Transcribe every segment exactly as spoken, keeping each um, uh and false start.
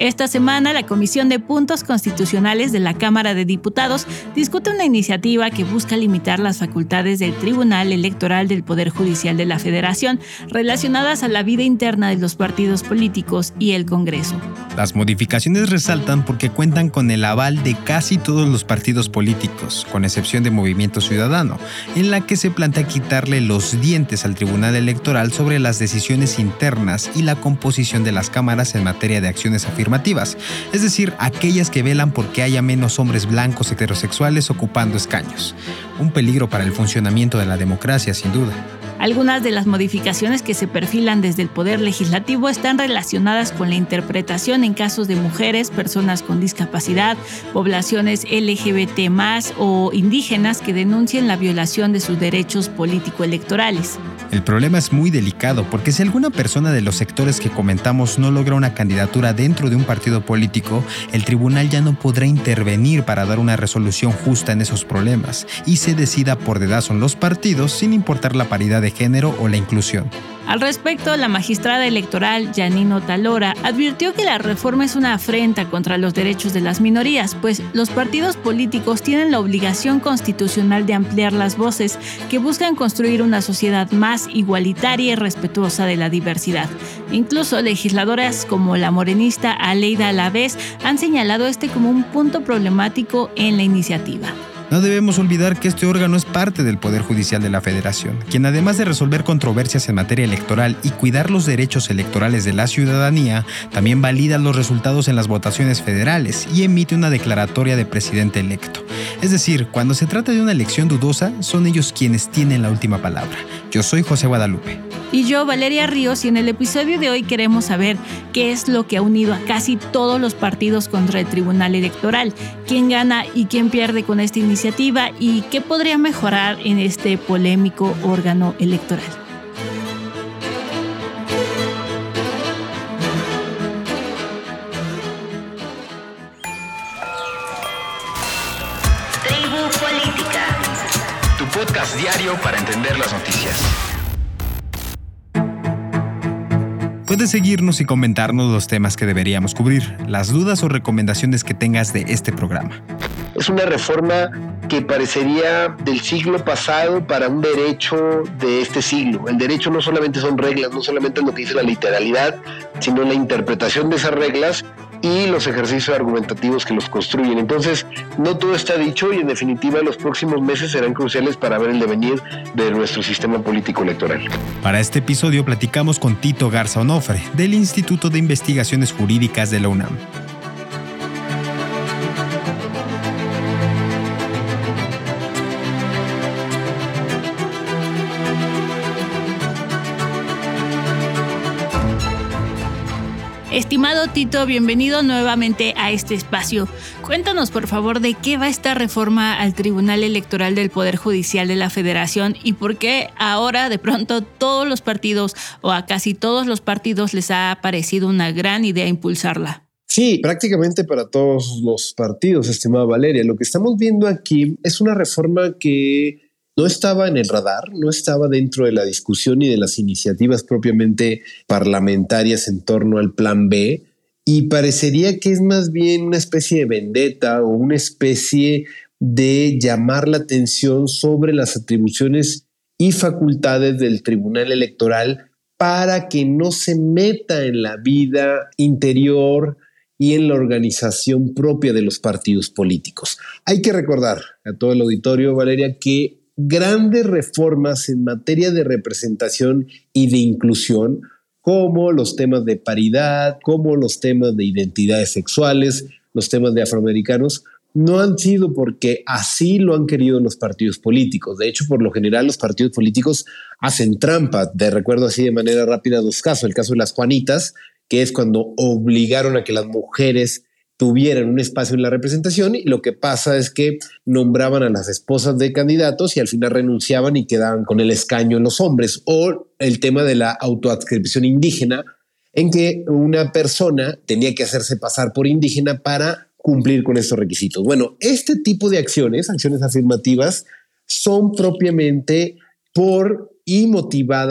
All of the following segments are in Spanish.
Esta semana, la Comisión de Puntos Constitucionales de la Cámara de Diputados discute una iniciativa que busca limitar las facultades del Tribunal Electoral del Poder Judicial de la Federación relacionadas a la vida interna de los partidos políticos y el Congreso. Las modificaciones resaltan porque cuentan con el aval de casi todos los partidos políticos, con excepción de Movimiento Ciudadano, en la que se plantea quitarle los dientes al Tribunal Electoral sobre las decisiones internas y la composición de las cámaras en materia de acciones afirmativas, es decir, aquellas que velan porque haya menos hombres blancos heterosexuales ocupando escaños. Un peligro para el funcionamiento de la democracia, sin duda. Algunas de las modificaciones que se perfilan desde el Poder Legislativo están relacionadas con la interpretación en casos de mujeres, personas con discapacidad, poblaciones L G B T más, o indígenas que denuncien la violación de sus derechos político-electorales. El problema es muy delicado porque si alguna persona de los sectores que comentamos no logra una candidatura dentro de un partido político, el tribunal ya no podrá intervenir para dar una resolución justa en esos problemas y se decida por dedazo en los partidos sin importar la paridad de género o la inclusión. Al respecto, la magistrada electoral Janine Otalora advirtió que la reforma es una afrenta contra los derechos de las minorías, pues los partidos políticos tienen la obligación constitucional de ampliar las voces que buscan construir una sociedad más igualitaria y respetuosa de la diversidad. Incluso legisladoras como la morenista Aleida Alavés han señalado este como un punto problemático en la iniciativa. No debemos olvidar que este órgano es parte del Poder Judicial de la Federación, quien además de resolver controversias en materia electoral y cuidar los derechos electorales de la ciudadanía, también valida los resultados en las votaciones federales y emite una declaratoria de presidente electo. Es decir, cuando se trata de una elección dudosa, son ellos quienes tienen la última palabra. Yo soy José Guadalupe. Y yo, Valeria Ríos, y en el episodio de hoy queremos saber qué es lo que ha unido a casi todos los partidos contra el Tribunal Electoral, quién gana y quién pierde con esta iniciativa y qué podría mejorar en este polémico órgano electoral. Tribu Política, tu podcast diario para entender las noticias. Puedes seguirnos y comentarnos los temas que deberíamos cubrir, las dudas o recomendaciones que tengas de este programa. Es una reforma que parecería del siglo pasado para un derecho de este siglo. El derecho no solamente son reglas, no solamente es lo que dice la literalidad, sino la interpretación de esas reglas y los ejercicios argumentativos que los construyen. Entonces, no todo está dicho y en definitiva los próximos meses serán cruciales para ver el devenir de nuestro sistema político electoral. Para este episodio platicamos con Tito Garza Onofre, del Instituto de Investigaciones Jurídicas de la UNAM. Estimado Tito, bienvenido nuevamente a este espacio. Cuéntanos, por favor, de qué va esta reforma al Tribunal Electoral del Poder Judicial de la Federación y por qué ahora, de pronto, todos los partidos o a casi todos los partidos les ha parecido una gran idea impulsarla. Sí, prácticamente para todos los partidos, estimada Valeria. Lo que estamos viendo aquí es una reforma que no estaba en el radar, no estaba dentro de la discusión y de las iniciativas propiamente parlamentarias en torno al Plan B, y parecería que es más bien una especie de vendetta o una especie de llamar la atención sobre las atribuciones y facultades del Tribunal Electoral para que no se meta en la vida interior y en la organización propia de los partidos políticos. Hay que recordar a todo el auditorio, Valeria, que grandes reformas en materia de representación y de inclusión, como los temas de paridad, como los temas de identidades sexuales, los temas de afroamericanos, no han sido porque así lo han querido los partidos políticos. De hecho, por lo general, los partidos políticos hacen trampa. Te recuerdo así de manera rápida dos casos. El caso de las Juanitas, que es cuando obligaron a que las mujeres tuvieran un espacio en la representación, y lo que pasa es que nombraban a las esposas de candidatos y al final renunciaban y quedaban con el escaño los hombres. O el tema de la autoadscripción indígena, en que una persona tenía que hacerse pasar por indígena para cumplir con estos requisitos. Bueno, este tipo de acciones, acciones afirmativas, son propiamente por y motivadas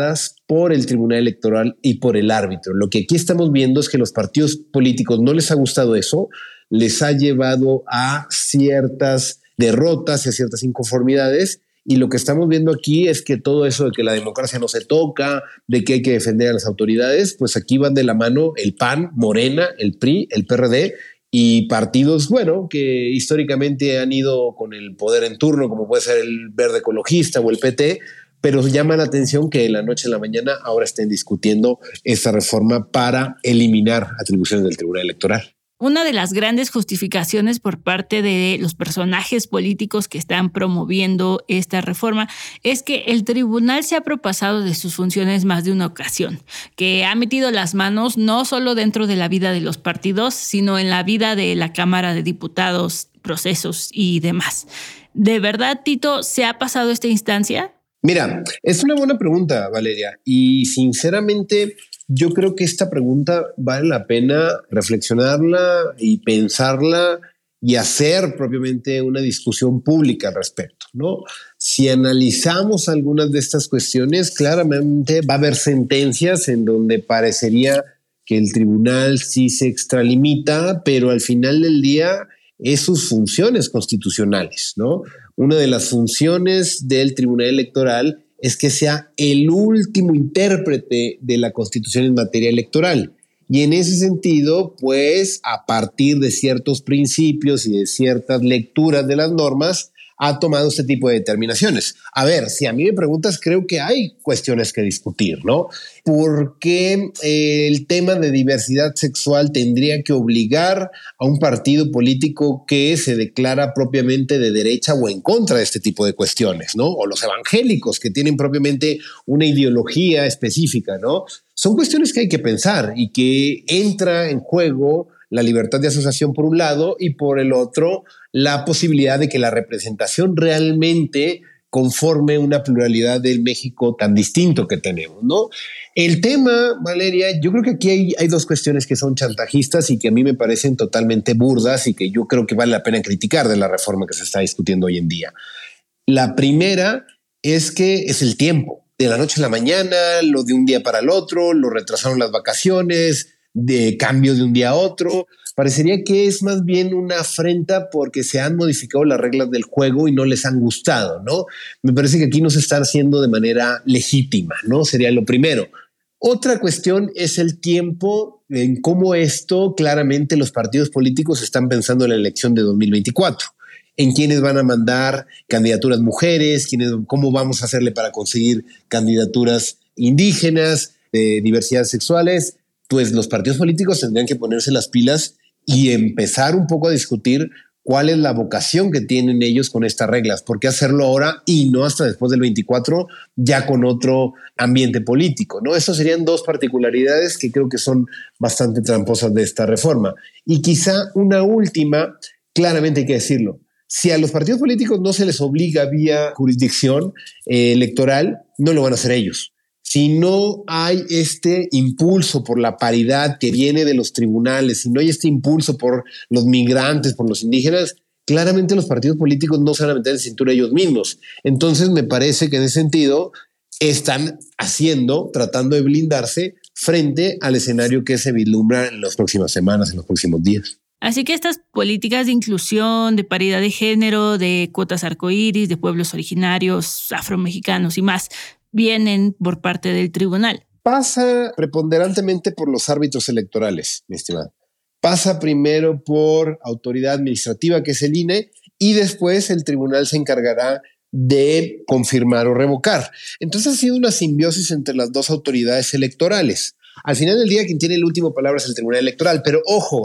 por el Tribunal Electoral y por el árbitro. Lo que aquí estamos viendo es que los partidos políticos no les ha gustado eso, les ha llevado a ciertas derrotas y a ciertas inconformidades. Y lo que estamos viendo aquí es que todo eso de que la democracia no se toca, de que hay que defender a las autoridades, pues aquí van de la mano el P A N, Morena, el P R I, el P R D y partidos, bueno, que históricamente han ido con el poder en turno, como puede ser el Verde Ecologista o el P T, pero llama la atención que de la noche a la mañana ahora estén discutiendo esta reforma para eliminar atribuciones del Tribunal Electoral. Una de las grandes justificaciones por parte de los personajes políticos que están promoviendo esta reforma es que el tribunal se ha propasado de sus funciones más de una ocasión, que ha metido las manos no solo dentro de la vida de los partidos, sino en la vida de la Cámara de Diputados, procesos y demás. ¿De verdad, Tito, se ha pasado esta instancia? Mira, es una buena pregunta, Valeria, y sinceramente yo creo que esta pregunta vale la pena reflexionarla y pensarla y hacer propiamente una discusión pública al respecto, ¿no? Si analizamos algunas de estas cuestiones, claramente va a haber sentencias en donde parecería que el tribunal sí se extralimita, pero al final del día es sus funciones constitucionales, ¿no? Una de las funciones del Tribunal Electoral es que sea el último intérprete de la Constitución en materia electoral. Y en ese sentido, pues, a partir de ciertos principios y de ciertas lecturas de las normas, ha tomado este tipo de determinaciones. A ver, si a mí me preguntas, creo que hay cuestiones que discutir, ¿no? ¿Por qué eh, el tema de diversidad sexual tendría que obligar a un partido político que se declara propiamente de derecha o en contra de este tipo de cuestiones, ¿no? O los evangélicos que tienen propiamente una ideología específica, ¿no? Son cuestiones que hay que pensar y que entra en juego la libertad de asociación por un lado y por el otro la posibilidad de que la representación realmente conforme una pluralidad del México tan distinto que tenemos, ¿no? El tema, Valeria, yo creo que aquí hay, hay dos cuestiones que son chantajistas y que a mí me parecen totalmente burdas y que yo creo que vale la pena criticar de la reforma que se está discutiendo hoy en día. La primera es que es el tiempo. De la noche a la mañana, lo de un día para el otro, lo retrasaron las vacaciones, de cambio de un día a otro. Parecería que es más bien una afrenta porque se han modificado las reglas del juego y no les han gustado, ¿no? Me parece que aquí no se está haciendo de manera legítima, ¿no? Sería lo primero. Otra cuestión es el tiempo en cómo esto claramente los partidos políticos están pensando en la elección de dos mil veinticuatro. En quiénes van a mandar candidaturas mujeres, quiénes, cómo vamos a hacerle para conseguir candidaturas indígenas, de diversidad sexuales. Pues los partidos políticos tendrían que ponerse las pilas y empezar un poco a discutir cuál es la vocación que tienen ellos con estas reglas. ¿Por qué hacerlo ahora y no hasta después del veinticuatro ya con otro ambiente político, ¿no? Esas serían dos particularidades que creo que son bastante tramposas de esta reforma. Y quizá una última, claramente hay que decirlo. Si a los partidos políticos no se les obliga vía jurisdicción eh, electoral, no lo van a hacer ellos. Si no hay este impulso por la paridad que viene de los tribunales, si no hay este impulso por los migrantes, por los indígenas, claramente los partidos políticos no se van a meter en cintura ellos mismos. Entonces me parece que en ese sentido están haciendo, tratando de blindarse frente al escenario que se vislumbra en las próximas semanas, en los próximos días. Así que estas políticas de inclusión, de paridad de género, de cuotas arcoíris, de pueblos originarios, afromexicanos y más, vienen por parte del tribunal. Pasa preponderantemente por los árbitros electorales, mi estimado. Pasa primero por autoridad administrativa, que es el I N E, y después el tribunal se encargará de confirmar o revocar. Entonces ha sido una simbiosis entre las dos autoridades electorales. Al final del día, quien tiene la última palabra es el tribunal electoral, pero ojo,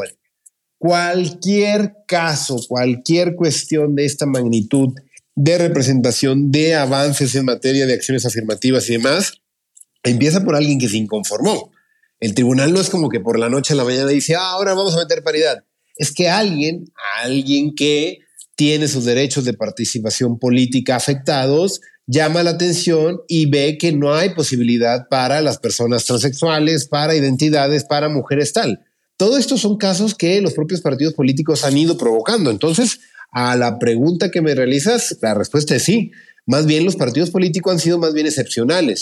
cualquier caso, cualquier cuestión de esta magnitud de representación, de avances en materia de acciones afirmativas y demás, empieza por alguien que se inconformó. El tribunal no es como que por la noche a la mañana dice, ah, ahora vamos a meter paridad. Es que alguien, alguien que tiene sus derechos de participación política afectados, llama la atención y ve que no hay posibilidad para las personas transexuales, para identidades, para mujeres tal. Todo esto son casos que los propios partidos políticos han ido provocando. Entonces, a la pregunta que me realizas, la respuesta es sí. Más bien los partidos políticos han sido más bien excepcionales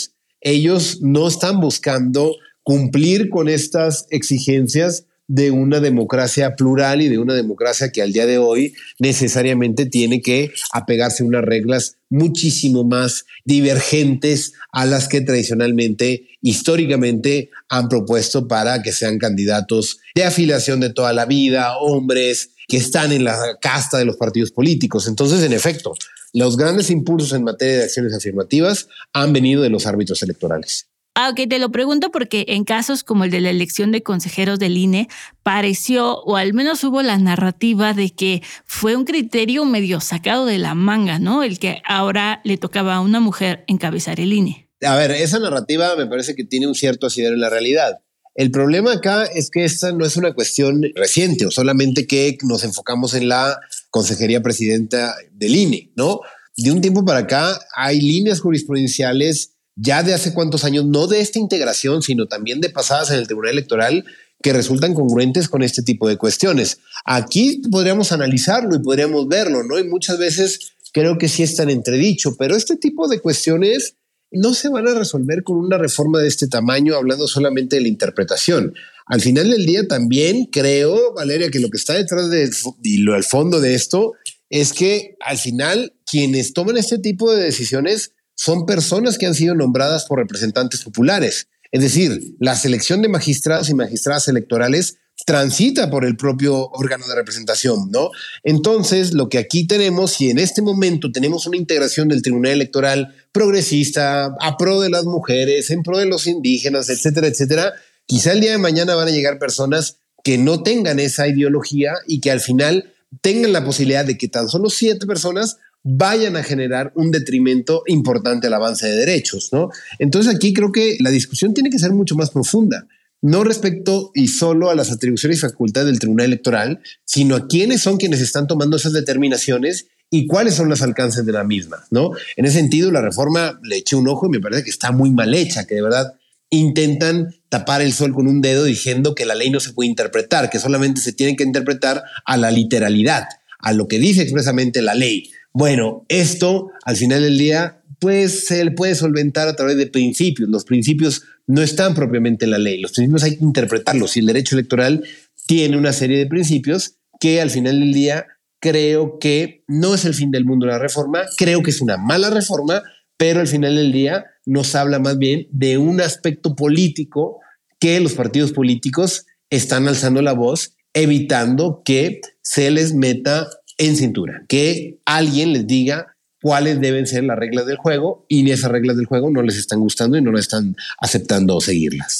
ellos no están buscando cumplir con estas exigencias de una democracia plural y de una democracia que al día de hoy necesariamente tiene que apegarse a unas reglas muchísimo más divergentes a las que tradicionalmente, históricamente han propuesto para que sean candidatos de afiliación de toda la vida, hombres que están en la casta de los partidos políticos. Entonces, en efecto, los grandes impulsos en materia de acciones afirmativas han venido de los árbitros electorales. Ah, ok, te lo pregunto porque en casos como el de la elección de consejeros del I N E, pareció, o al menos hubo la narrativa de que fue un criterio medio sacado de la manga, ¿no? El que ahora le tocaba a una mujer encabezar el I N E. A ver, esa narrativa me parece que tiene un cierto asidero en la realidad. El problema acá es que esta no es una cuestión reciente o solamente que nos enfocamos en la consejería presidenta del I N E, ¿no? De un tiempo para acá hay líneas jurisprudenciales ya de hace cuántos años, no de esta integración, sino también de pasadas en el Tribunal Electoral que resultan congruentes con este tipo de cuestiones. Aquí podríamos analizarlo y podríamos verlo, ¿no? Y muchas veces creo que sí están entredicho, pero este tipo de cuestiones no se van a resolver con una reforma de este tamaño, hablando solamente de la interpretación. Al final del día también creo, Valeria, que lo que está detrás del y lo, el fondo de esto es que al final quienes toman este tipo de decisiones son personas que han sido nombradas por representantes populares. Es decir, la selección de magistrados y magistradas electorales transita por el propio órgano de representación, ¿no? Entonces, lo que aquí tenemos, si en este momento tenemos una integración del Tribunal Electoral progresista, a pro de las mujeres, en pro de los indígenas, etcétera, etcétera, quizá el día de mañana van a llegar personas que no tengan esa ideología y que al final tengan la posibilidad de que tan solo siete personas vayan a generar un detrimento importante al avance de derechos, ¿no? Entonces aquí creo que la discusión tiene que ser mucho más profunda, no respecto y solo a las atribuciones y facultades del Tribunal Electoral, sino a quiénes son quienes están tomando esas determinaciones y cuáles son los alcances de la misma, ¿no? En ese sentido, la reforma le eché un ojo y me parece que está muy mal hecha, que de verdad intentan tapar el sol con un dedo diciendo que la ley no se puede interpretar, que solamente se tiene que interpretar a la literalidad, a lo que dice expresamente la ley. Bueno, esto al final del día pues se le puede solventar a través de principios. Los principios no están propiamente en la ley. Los principios hay que interpretarlos y el derecho electoral tiene una serie de principios que al final del día creo que no es el fin del mundo la reforma. Creo que es una mala reforma, pero al final del día nos habla más bien de un aspecto político que los partidos políticos están alzando la voz, evitando que se les meta en cintura, que alguien les diga cuáles deben ser las reglas del juego y esas reglas del juego no les están gustando y no les están aceptando seguirlas.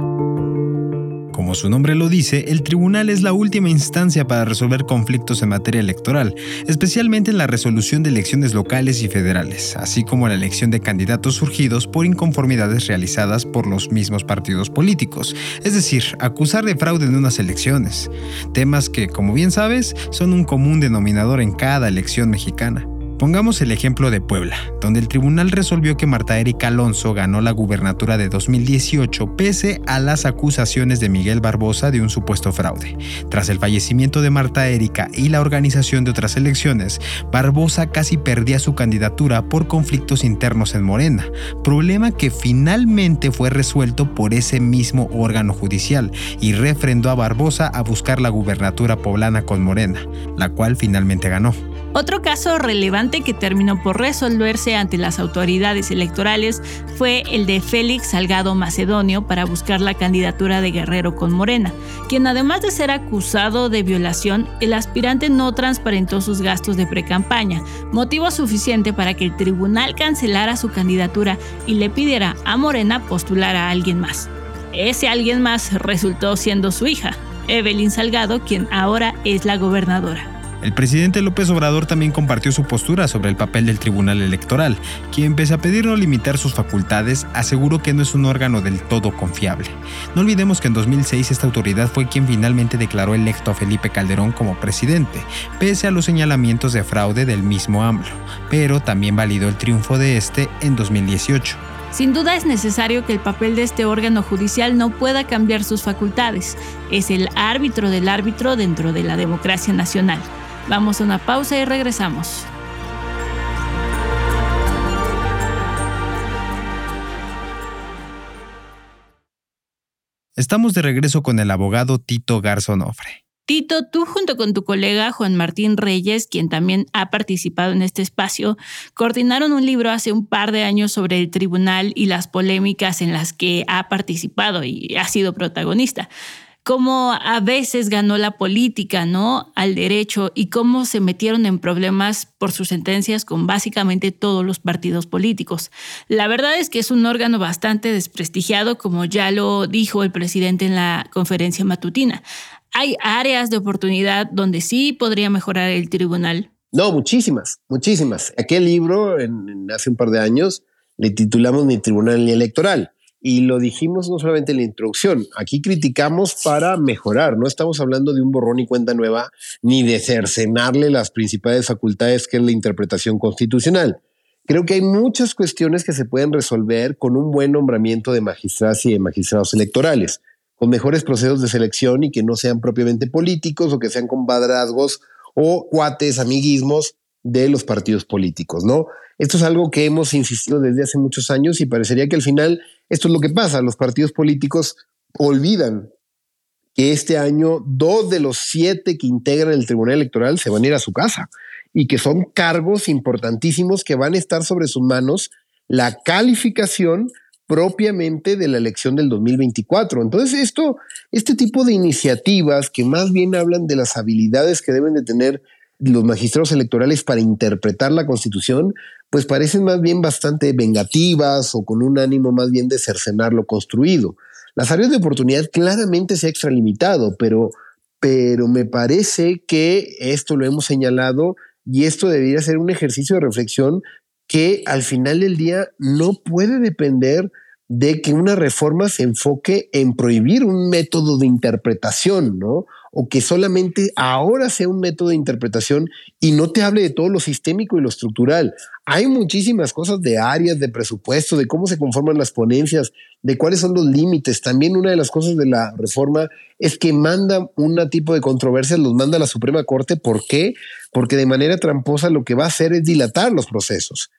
Como su nombre lo dice, el tribunal es la última instancia para resolver conflictos en materia electoral, especialmente en la resolución de elecciones locales y federales, así como la elección de candidatos surgidos por inconformidades realizadas por los mismos partidos políticos, es decir, acusar de fraude en unas elecciones, temas que, como bien sabes, son un común denominador en cada elección mexicana. Pongamos el ejemplo de Puebla, donde el tribunal resolvió que Marta Erika Alonso ganó la gubernatura de dos mil dieciocho pese a las acusaciones de Miguel Barbosa de un supuesto fraude. Tras el fallecimiento de Marta Erika y la organización de otras elecciones, Barbosa casi perdía su candidatura por conflictos internos en Morena, problema que finalmente fue resuelto por ese mismo órgano judicial y refrendó a Barbosa a buscar la gubernatura poblana con Morena, la cual finalmente ganó. Otro caso relevante que terminó por resolverse ante las autoridades electorales fue el de Félix Salgado Macedonio para buscar la candidatura de Guerrero con Morena, quien además de ser acusado de violación, el aspirante no transparentó sus gastos de precampaña, motivo suficiente para que el tribunal cancelara su candidatura y le pidiera a Morena postular a alguien más. Ese alguien más resultó siendo su hija, Evelyn Salgado, quien ahora es la gobernadora. El presidente López Obrador también compartió su postura sobre el papel del Tribunal Electoral, quien, pese a pedir no limitar sus facultades, aseguró que no es un órgano del todo confiable. No olvidemos que en dos mil seis esta autoridad fue quien finalmente declaró electo a Felipe Calderón como presidente, pese a los señalamientos de fraude del mismo AMLO, pero también validó el triunfo de este en dos mil dieciocho. Sin duda es necesario que el papel de este órgano judicial no pueda cambiar sus facultades. Es el árbitro del árbitro dentro de la democracia nacional. Vamos a una pausa y regresamos. Estamos de regreso con el abogado Tito Garzón Ofre. Tito, tú junto con tu colega Juan Martín Reyes, quien también ha participado en este espacio, coordinaron un libro hace un par de años sobre el tribunal y las polémicas en las que ha participado y ha sido protagonista. Cómo a veces ganó la política, ¿no?, al derecho, y cómo se metieron en problemas por sus sentencias con básicamente todos los partidos políticos. La verdad es que es un órgano bastante desprestigiado, como ya lo dijo el presidente en la conferencia matutina. ¿Hay áreas de oportunidad donde sí podría mejorar el tribunal? No, muchísimas, muchísimas. Aquel libro, en, en hace un par de años, le titulamos Ni Tribunal ni Electoral. Y lo dijimos no solamente en la introducción, aquí criticamos para mejorar, no estamos hablando de un borrón y cuenta nueva, ni de cercenarle las principales facultades que es la interpretación constitucional. Creo que hay muchas cuestiones que se pueden resolver con un buen nombramiento de magistrados y de magistrados electorales, con mejores procesos de selección y que no sean propiamente políticos o que sean compadrazgos o cuates, amiguismos de los partidos políticos, ¿no? Esto es algo que hemos insistido desde hace muchos años y parecería que al final esto es lo que pasa. Los partidos políticos olvidan que este año dos de los siete que integran el Tribunal Electoral se van a ir a su casa y que son cargos importantísimos que van a estar sobre sus manos la calificación propiamente de la elección del dos mil veinticuatro. Entonces esto, este tipo de iniciativas que más bien hablan de las habilidades que deben de tener los magistrados electorales para interpretar la Constitución, pues parecen más bien bastante vengativas o con un ánimo más bien de cercenar lo construido. Las áreas de oportunidad claramente se ha extralimitado, pero, pero me parece que esto lo hemos señalado y esto debería ser un ejercicio de reflexión que al final del día no puede depender de que una reforma se enfoque en prohibir un método de interpretación, ¿no? O que solamente ahora sea un método de interpretación y no te hable de todo lo sistémico y lo estructural. Hay muchísimas cosas de áreas, de presupuesto, de cómo se conforman las ponencias, de cuáles son los límites. También una de las cosas de la reforma es que manda un tipo de controversias, los manda a la Suprema Corte. ¿Por qué? Porque de manera tramposa lo que va a hacer es dilatar los procesos.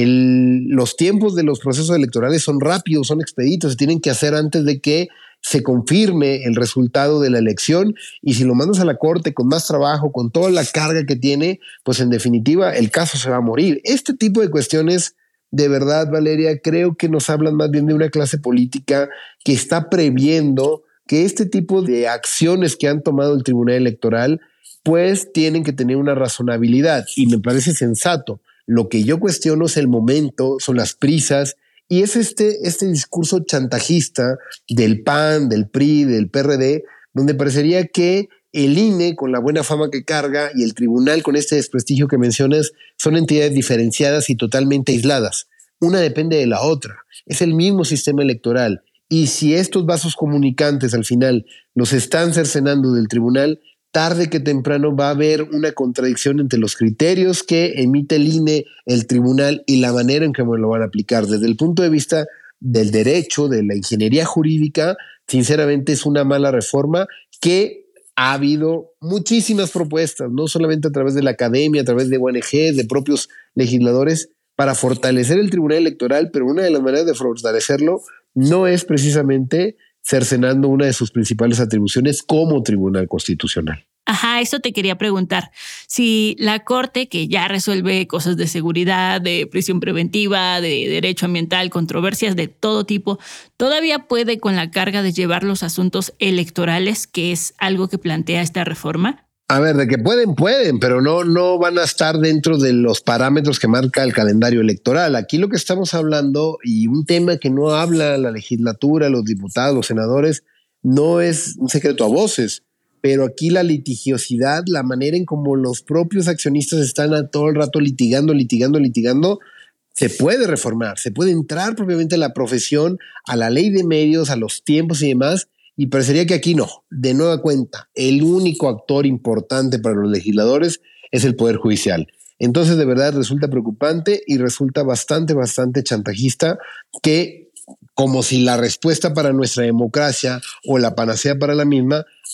El, los tiempos de los procesos electorales son rápidos, son expeditos, se tienen que hacer antes de que se confirme el resultado de la elección, y si lo mandas a la corte con más trabajo, con toda la carga que tiene, pues en definitiva el caso se va a morir. Este tipo de cuestiones, de verdad, Valeria, creo que nos hablan más bien de una clase política que está previendo que este tipo de acciones que han tomado el Tribunal Electoral pues tienen que tener una razonabilidad, y me parece sensato. Lo que yo cuestiono es el momento, son las prisas, y es este, este discurso chantajista del P A N, del P R I, del P R D, donde parecería que el I N E, con la buena fama que carga, y el tribunal con este desprestigio que mencionas, son entidades diferenciadas y totalmente aisladas. Una depende de la otra. Es el mismo sistema electoral. Y si estos vasos comunicantes al final los están cercenando del tribunal, tarde que temprano va a haber una contradicción entre los criterios que emite el I N E, el tribunal, y la manera en que lo van a aplicar. Desde el punto de vista del derecho, de la ingeniería jurídica, sinceramente es una mala reforma que ha habido muchísimas propuestas, no solamente a través de la academia, a través de O N G, de propios legisladores, para fortalecer el Tribunal Electoral, pero una de las maneras de fortalecerlo no es precisamente cercenando una de sus principales atribuciones como Tribunal Constitucional. Ajá, eso te quería preguntar. Si la Corte, que ya resuelve cosas de seguridad, de prisión preventiva, de derecho ambiental, controversias de todo tipo, todavía puede con la carga de llevar los asuntos electorales, que es algo que plantea esta reforma. A ver, de que pueden, pueden, pero no, no van a estar dentro de los parámetros que marca el calendario electoral. Aquí lo que estamos hablando, y un tema que no habla la legislatura, los diputados, los senadores, no es un secreto a voces, pero aquí la litigiosidad, la manera en cómo los propios accionistas están a todo el rato litigando, litigando, litigando, se puede reformar, se puede entrar propiamente a la profesión, a la ley de medios, a los tiempos y demás. Y parecería que aquí no. De nueva cuenta, el único actor importante para los legisladores es el Poder Judicial. Entonces, de verdad, resulta preocupante y resulta bastante, bastante chantajista que, como si la respuesta para nuestra democracia o la panacea para la misma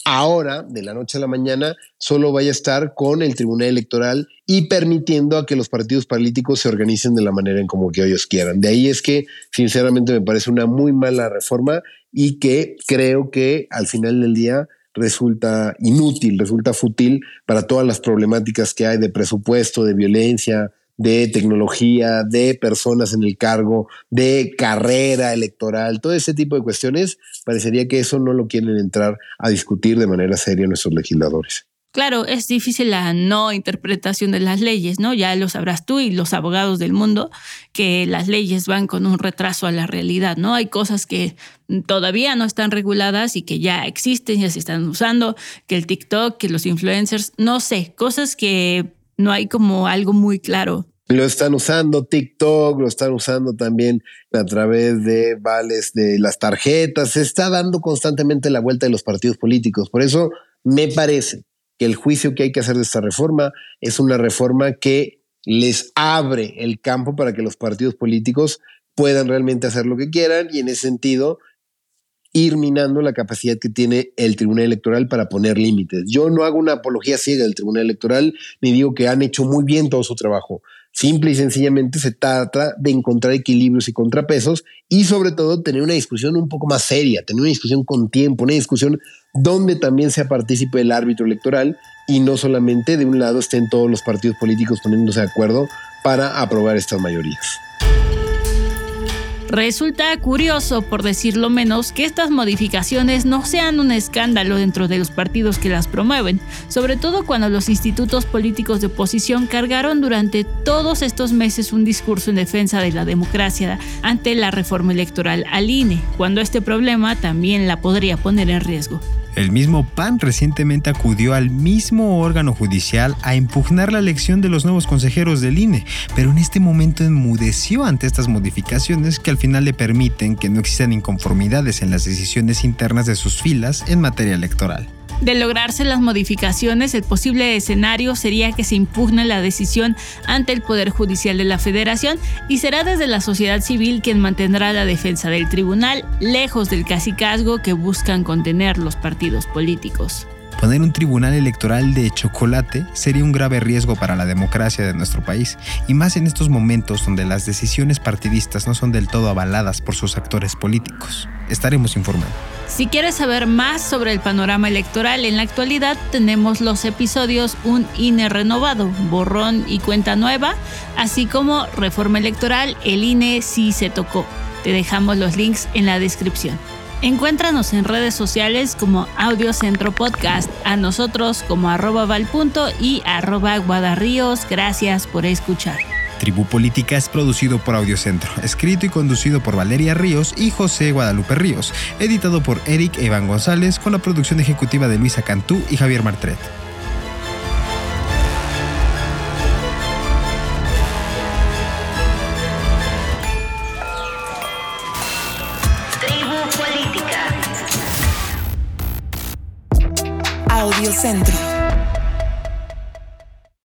ahora, de la noche a la mañana, solo vaya a estar con el Tribunal Electoral y permitiendo a que los partidos políticos se organicen de la manera en como que ellos quieran. De ahí es que, sinceramente, me parece una muy mala reforma y que creo que al final del día resulta inútil, resulta fútil para todas las problemáticas que hay de presupuesto, de violencia, de tecnología, de personas en el cargo, de carrera electoral, todo ese tipo de cuestiones. Parecería que eso no lo quieren entrar a discutir de manera seria nuestros legisladores. Claro, es difícil la no interpretación de las leyes, ¿no? Ya lo sabrás tú y los abogados del mundo, que las leyes van con un retraso a la realidad, ¿no? Hay cosas que todavía no están reguladas y que ya existen, ya se están usando, que el TikTok, que los influencers, no sé, cosas que no hay como algo muy claro. Lo están usando TikTok, lo están usando también a través de vales de las tarjetas. Se está dando constantemente la vuelta de los partidos políticos. Por eso me parece que el juicio que hay que hacer de esta reforma es una reforma que les abre el campo para que los partidos políticos puedan realmente hacer lo que quieran y en ese sentido ir minando la capacidad que tiene el Tribunal Electoral para poner límites. Yo no hago una apología ciega del Tribunal Electoral ni digo que han hecho muy bien todo su trabajo. Simple y sencillamente se trata de encontrar equilibrios y contrapesos y sobre todo tener una discusión un poco más seria, tener una discusión con tiempo, una discusión donde también sea partícipe el árbitro electoral y no solamente de un lado estén todos los partidos políticos poniéndose de acuerdo para aprobar estas mayorías. Resulta curioso, por decirlo menos, que estas modificaciones no sean un escándalo dentro de los partidos que las promueven, sobre todo cuando los institutos políticos de oposición cargaron durante todos estos meses un discurso en defensa de la democracia ante la reforma electoral al I N E, cuando este problema también la podría poner en riesgo. El mismo P A N recientemente acudió al mismo órgano judicial a impugnar la elección de los nuevos consejeros del I N E, pero en este momento enmudeció ante estas modificaciones que al final le permiten que no existan inconformidades en las decisiones internas de sus filas en materia electoral. De lograrse las modificaciones, el posible escenario sería que se impugne la decisión ante el Poder Judicial de la Federación y será desde la sociedad civil quien mantendrá la defensa del tribunal, lejos del cacicazgo que buscan contener los partidos políticos. Poner un tribunal electoral de chocolate sería un grave riesgo para la democracia de nuestro país, y más en estos momentos donde las decisiones partidistas no son del todo avaladas por sus actores políticos. Estaremos informando. Si quieres saber más sobre el panorama electoral en la actualidad, tenemos los episodios Un I N E renovado, borrón y cuenta nueva, así como reforma electoral, el I N E sí se tocó. Te dejamos los links en la descripción. Encuéntranos en redes sociales como Audiocentro Podcast, a nosotros como arroba valpunto y arroba guadarríos. Gracias por escuchar. Tribu Política es producido por Audiocentro, escrito y conducido por Valeria Ríos y José Guadalupe Ríos, editado por Eric e Iván González, con la producción ejecutiva de Luisa Cantú y Javier Martret. Audiocentro.